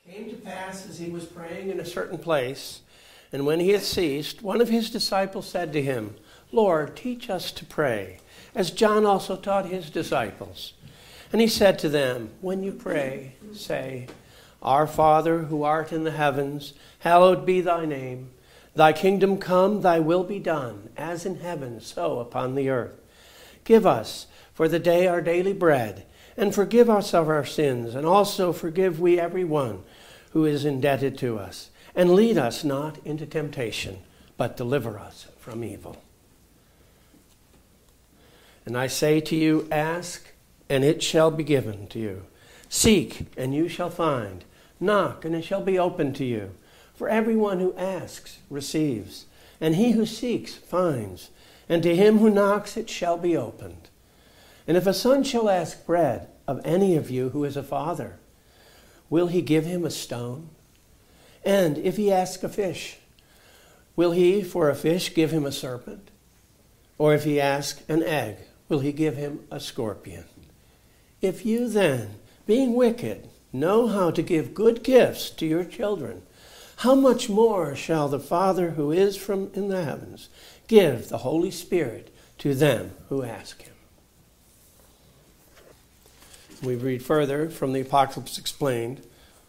It came to pass as he was praying in a certain place, and when he had ceased, one of his disciples said to him, Lord, teach us to pray, as John also taught his disciples. And he said to them, when you pray, say, Our Father, who art in the heavens, hallowed be thy name. Thy kingdom come, thy will be done, as in heaven, so upon the earth. Give us for the day our daily bread, and forgive us of our sins, and also forgive we every one who is indebted to us. And lead us not into temptation, but deliver us from evil. And I say to you, ask, and it shall be given to you. Seek, and you shall find. Knock, and it shall be opened to you. For everyone who asks receives, and he who seeks finds, and to him who knocks it shall be opened. And if a son shall ask bread of any of you who is a father, will he give him a stone? And if he ask a fish, will he for a fish give him a serpent? Or if he ask an egg, will he give him a scorpion? If you then, being wicked, know how to give good gifts to your children, how much more shall the Father who is from in the heavens give the Holy Spirit to them who ask him? We read further from the Apocalypse Explained,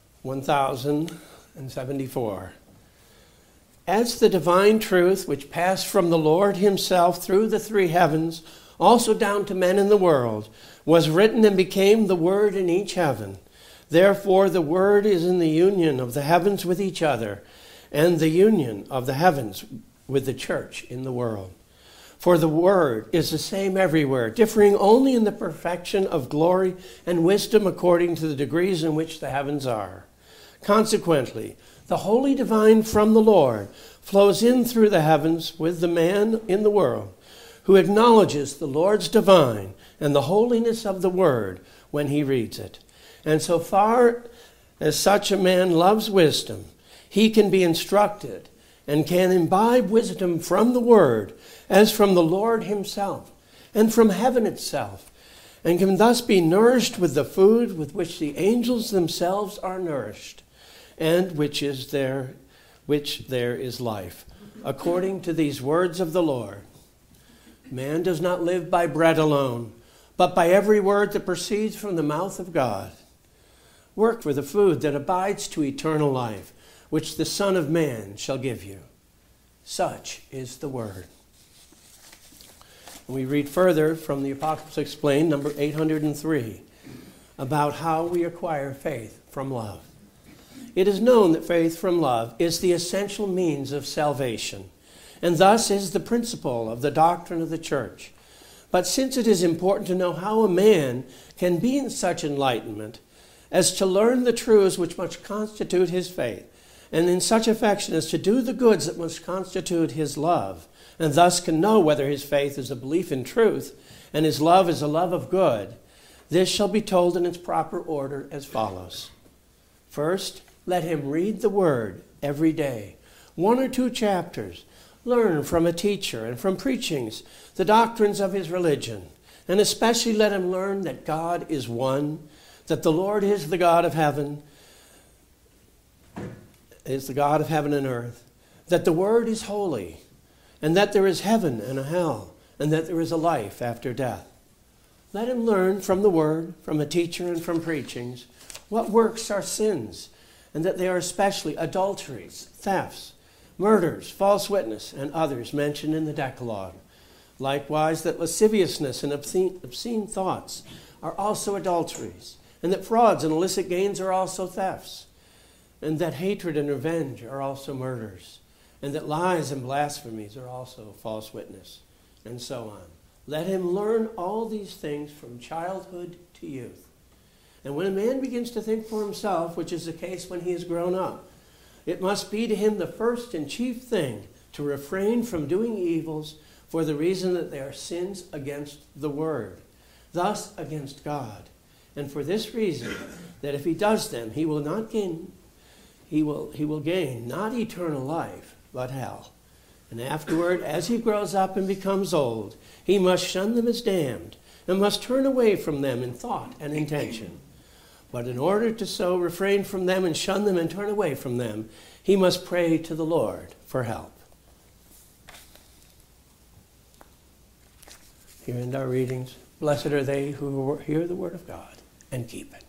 1074. As the divine truth which passed from the Lord himself through the three heavens, also down to men in the world, was written and became the Word in each heaven. Therefore the Word is in the union of the heavens with each other, and the union of the heavens with the church in the world. For the Word is the same everywhere, differing only in the perfection of glory and wisdom according to the degrees in which the heavens are. Consequently, the holy divine from the Lord flows in through the heavens with the man in the world, who acknowledges the Lord's divine and the holiness of the Word when he reads it. And so far as such a man loves wisdom, he can be instructed and can imbibe wisdom from the Word as from the Lord himself and from heaven itself, and can thus be nourished with the food with which the angels themselves are nourished, and which there is life, according to these words of the Lord. Man does not live by bread alone, but by every word that proceeds from the mouth of God. Work for the food that abides to eternal life, which the Son of Man shall give you. Such is the word. We read further from the Apocalypse Explained, number 803, about how we acquire faith from love. It is known that faith from love is the essential means of salvation, and thus is the principle of the doctrine of the church. But since it is important to know how a man can be in such enlightenment as to learn the truths which must constitute his faith, and in such affection as to do the goods that must constitute his love, and thus can know whether his faith is a belief in truth and his love is a love of good, this shall be told in its proper order as follows. First, let him read the Word every day, 1 or 2 chapters, learn from a teacher and from preachings the doctrines of his religion, and especially let him learn that God is one, that the Lord is the God of heaven, and earth, that the Word is holy, and that there is heaven and a hell, and that there is a life after death. Let him learn from the Word, from a teacher, and from preachings what works are sins, and that they are especially adulteries, thefts, murders, false witness, and others mentioned in the Decalogue. Likewise, that lasciviousness and obscene thoughts are also adulteries, and that frauds and illicit gains are also thefts, and that hatred and revenge are also murders, and that lies and blasphemies are also false witness, and so on. Let him learn all these things from childhood to youth. And when a man begins to think for himself, which is the case when he is grown up, it must be to him the first and chief thing to refrain from doing evils for the reason that they are sins against the Word, thus against God. And for this reason, that if he does them, he will gain not eternal life, but hell. And afterward, as he grows up and becomes old, he must shun them as damned, and must turn away from them in thought and intention. But in order to so refrain from them and shun them and turn away from them, he must pray to the Lord for help. Here end our readings. Blessed are they who hear the word of God and keep it.